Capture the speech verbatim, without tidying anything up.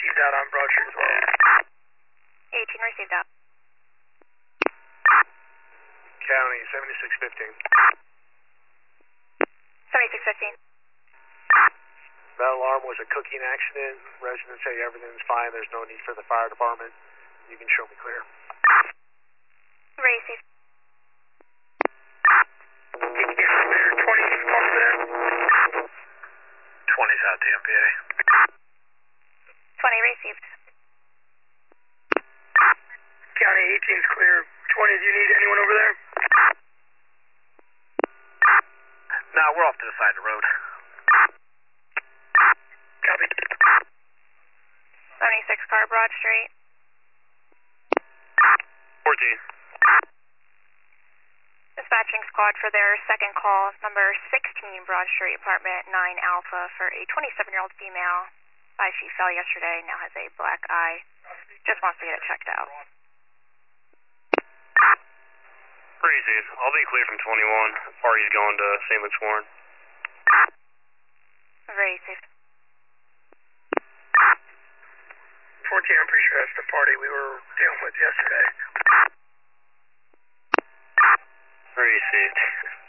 received out on Broad Street as well. eighteen received out. County seventy-six fifteen. seventy-six fifteen. That alarm was a cooking accident. Residents say everything's fine. There's no need for the fire department. You can show me clear. Received. twenty's close there. twenty's out to M P A. twenty received. County eighteen's clear. twenty, do you need anyone over there? Nah, we're off to the side of the road. Copy. seventy-six car Broad Street. fourteen. Dispatching squad for their second call, number sixteen Broad Street, apartment nine Alpha, for a twenty-seven-year-old female. Uh, she fell yesterday, now has a black eye. Just wants to get it checked out. Crazy. I'll be clear from twenty-one. Party's going to Saint Luke's Warren. Received. fourteen, I'm pretty sure that's the party we were dealing with yesterday. Received.